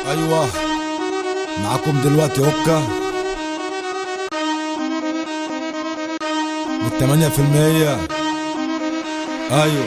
ايوه، معاكم دلوقتي اوكا من 8%. ايوه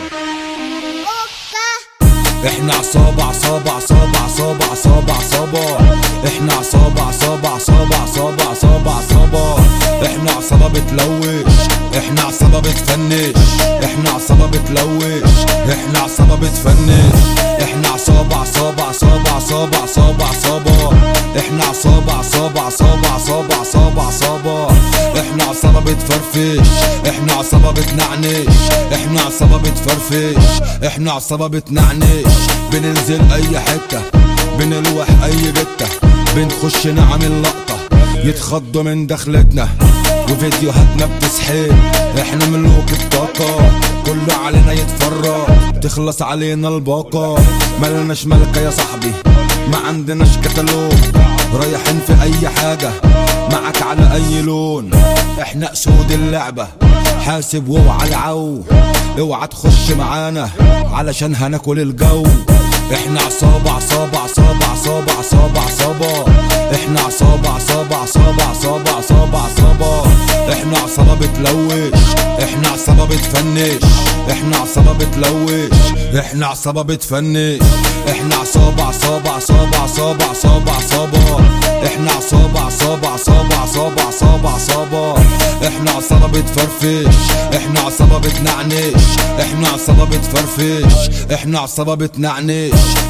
احنا عصابة عصابة عصابة عصابة عصابة عصابة. احنا عصابة عصابة عصابة عصابة عصابة عصابة. احنا عصابة بتلوش، احنا عصابة بتفنش، احنا عصابة بتلوش، احنا عصابة بتفنش. احنا عصابة عصابة عصابة عصابة عصابة عصابة. احنا عصابة عصابة عصابة عصابة عصابة عصابة. احنا عصابة بتفرفش، احنا عصابة بتنعنش، احنا عصابة بتفرفش، احنا عصابة بتنعنش. بننزل اي حتة، بنلوح اي جتة، بنخش نعمل لقطة يتخضوا من دخلتنا وفيديوهاتنا بتسحب. احنا ملوك الطاقة، كله علينا يتفرج، تخلص علينا الباقة. ملناش ملكة يا صاحبي، ما عندناش كتالوج، رايحين في اي حاجة معك على اي لون. احنا اسود اللعبة، حاسب واوعى العو، اوعى تخش معانا علشان هناكل الجو. احنا عصابة عصابة عصابة عصابة عصابة عصابة. احنا عصابة عصابة عصابة عصابة عصابة عصابة. احنا عصابة بتلوش، احنا عصابة بتفنش، احنا عصابة بتلوش، احنا عصابة بتفنش. احنا عصابة عصابة عصابة عصابة عصابة عصابة. احنا عصابة عصابة عصابة عصابة عصابة عصابة. احنا عصابة بتفرفش، احنا عصابة بتنعنش، احنا عصابة بتفرفش، احنا عصابة بتنعنش.